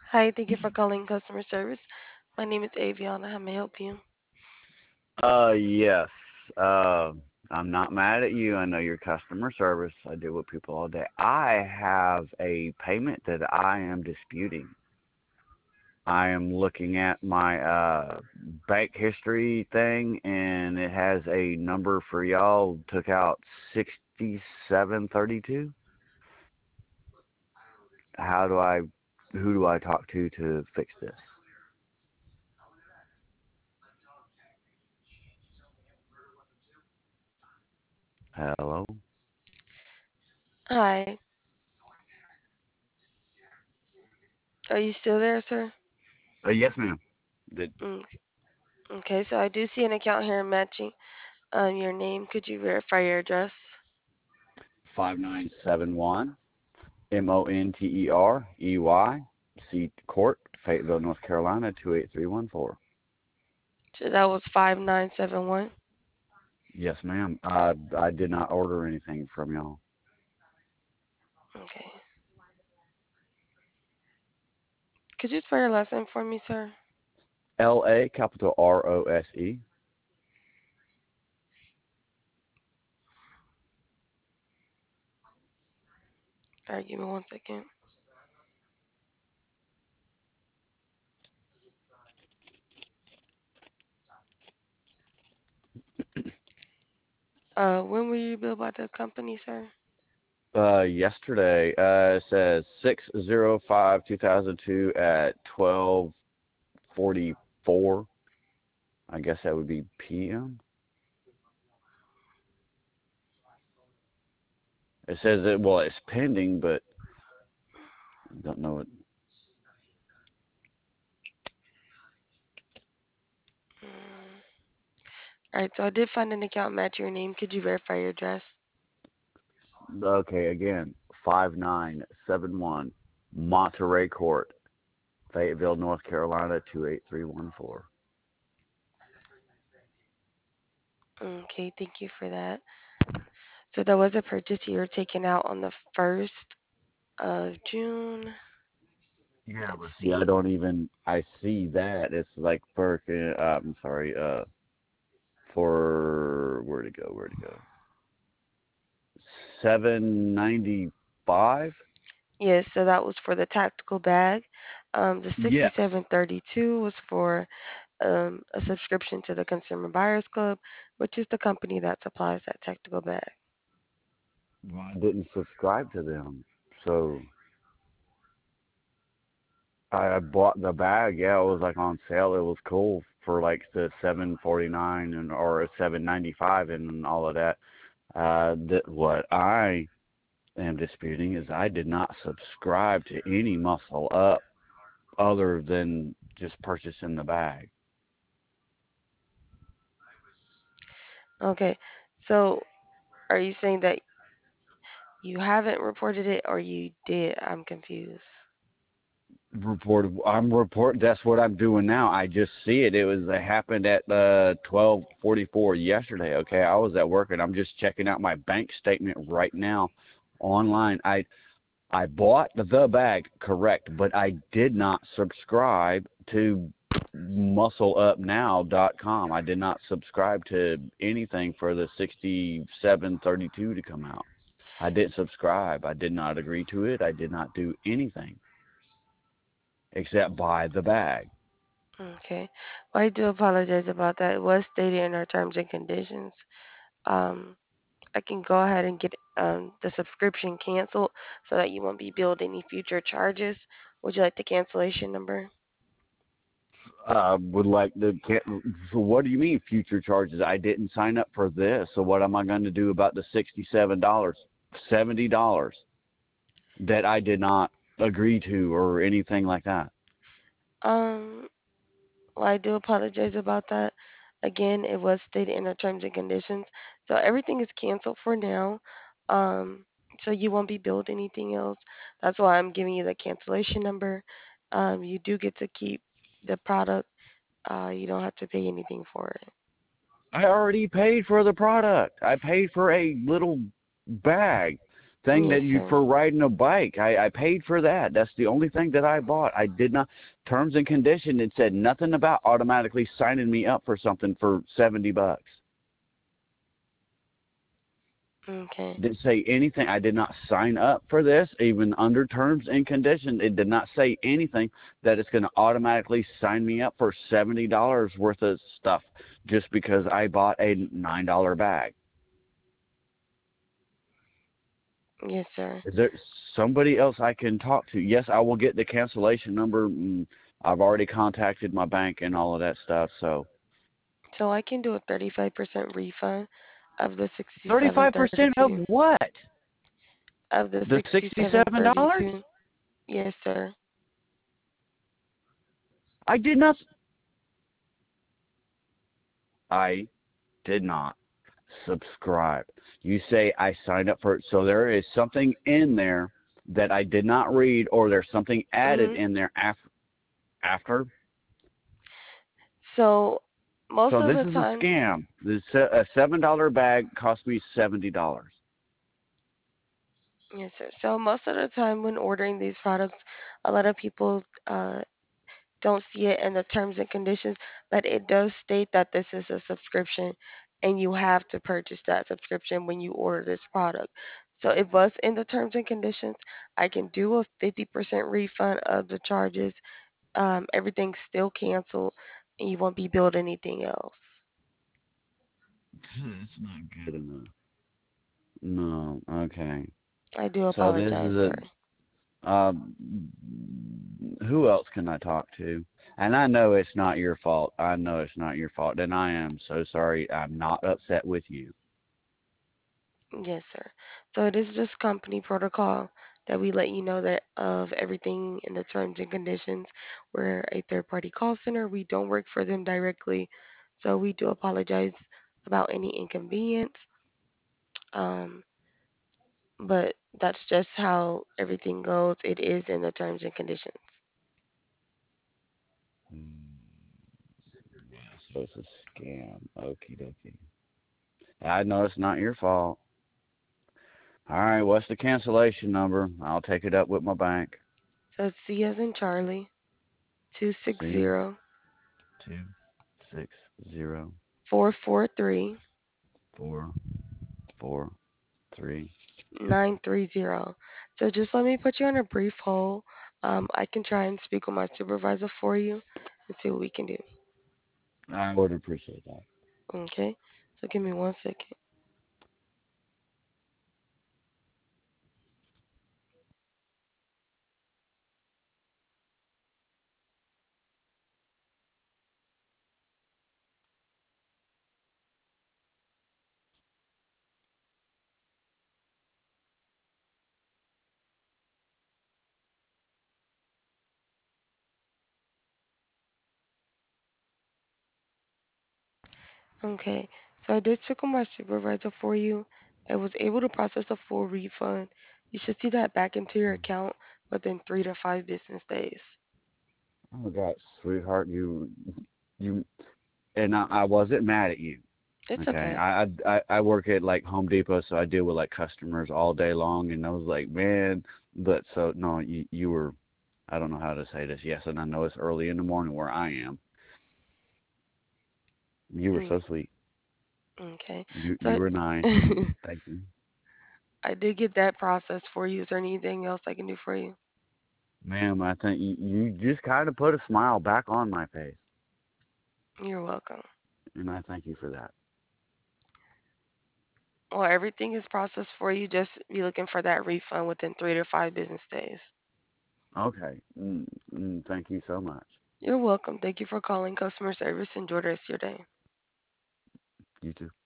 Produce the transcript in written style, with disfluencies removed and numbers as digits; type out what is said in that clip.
Hi, thank you for calling customer service. My name is Aviana. How may I help you? Yes. Uh, I'm not mad at you. I know your customer service. I deal with people all day. I have a payment that I am disputing. I am looking at my bank history thing, and it has a number for y'all. Took out 6732. How do I? Who do I talk to fix this? Hello. Hi, are you still there, sir? Yes, ma'am. The Mm, Okay, so I do see an account here matching your name. Could you verify your address? 5971. Monterey, C Court, Fayetteville, North Carolina, 28314. So that was 5971. Yes, ma'am. I did not order anything from y'all. Okay. Could you spell your last name for me, sir? LA, capital ROSE. All right, give me 1 second. When were you billed by the company, sir? Yesterday, it says 6/05/2002 at 12:44. I guess that would be PM. It says that, well, it's pending, but I don't know it. Mm. All right, so I did find an account match your name. Could you verify your address? Okay, again, 5971 Monterey Court, Fayetteville, North Carolina, 28314. Okay, thank you for that. So there was a purchase you were taken out on the 1st of June. Yeah, Let's but see, I see. don't even, I see that. It's like for, I'm sorry, for, where'd it go? 795? Yes, so that was for the tactical bag. The Yes. 6732 was for a subscription to the Consumer Buyers Club, which is the company that supplies that tactical bag. Well, I didn't subscribe to them. So I bought the bag. Yeah, it was like on sale. It was cool for like the 749 and or 795 and all of that. That what I am disputing is I did not subscribe to any Muscle Up other than just purchasing the bag. Okay, so are you saying that you haven't reported it or you did? I'm confused. I'm report. That's what I'm doing now. I just see it. It happened at 12:44 yesterday. Okay, I was at work and I'm just checking out my bank statement right now online. I bought the bag, correct, but I did not subscribe to muscleupnow.com. I did not subscribe to anything for the 6732 to come out. I didn't subscribe. I did not agree to it. I did not do anything except buy the bag. Okay. Well, I do apologize about that. It was stated in our terms and conditions. Um, I can go ahead and get the subscription canceled so that you won't be billed any future charges. Would you like the cancellation number? I would like to. So what do you mean future charges? I didn't sign up for this. So what am I going to do about the $67, $70 that I did not agree to or anything like that? Um, well, I do apologize about that. Again, it was stated in our terms and conditions. So everything is canceled for now. Um, so you won't be billed anything else. That's why I'm giving you the cancellation number. You do get to keep the product. You don't have to pay anything for it. I already paid for the product. I paid for a little bag. thing that Yes, you sir. for riding a bike. I paid for that. That's the only thing that I bought. I did not terms and condition. It said nothing about automatically signing me up for something for $70. Okay. Didn't say anything. I did not sign up for this, even under terms and conditions. It did not say anything that it's going to automatically sign me up for $70 worth of stuff just because I bought a $9 bag. Yes, sir. Is there somebody else I can talk to? Yes, I will get the cancellation number. I've already contacted my bank and all of that stuff. So So I can do a 35% refund of the 35% of 6732. what? Of the The $67? 6732. Yes, sir. I did not. I did not subscribe. You say I signed up for it, so there is something in there that I did not read, or there's something added Mhm. in there after. So most So of this the is a time, scam. A $7 bag cost me $70. yes, sir. So most of the time when ordering these products, a lot of people don't see it in the terms and conditions, but it does state that this is a subscription and you have to purchase that subscription when you order this product. So it was in the terms and conditions. I can do a 50% refund of the charges. Everything's still canceled and you won't be billed anything else. That's not good enough. No, okay. I do So this apologize, is sir. um, who else can I talk to? And I know it's not your fault. I know it's not your fault. And I am so sorry. I'm not upset with you. Yes, sir. So it is just company protocol that we let you know that of everything in the terms and conditions. We're a third party call center. We don't work for them directly. So we do apologize about any inconvenience. Um, but that's just how everything goes. It is in the terms and conditions. Yeah, so it's a scam. Okie dokie. I know it's not your fault. All right, what's the cancellation number? I'll take it up with my bank. So it's C as in Charlie, two six C zero 260 443 443. 930. So just let me put you on a brief hold. I can try and speak with my supervisor for you and see what we can do. I would appreciate that. Okay? So give me 1 second. Okay. So I did check with my supervisor for you. I was able to process a full refund. You should see that back into your account within 3 to 5 business days. Oh God, sweetheart, you, and I wasn't mad at you. It's Okay, okay. I work at like Home Depot, so I deal with like customers all day long, and I was like, man, but so no, you were, I don't know how to say this. Yes, and I know it's early in the morning where I am. You were Mm, so sweet. okay. You So were nice. Thank you, I did get that process for you. Is there anything else I can do for you? ma'am. I think you just kind of put a smile back on my face, You're welcome. and I thank you for that. Well, everything is processed for you. Just be looking for that refund within 3 to 5 business days. Okay, thank you so much. You're welcome. Thank you for calling customer service. Enjoy the rest of your day. You too.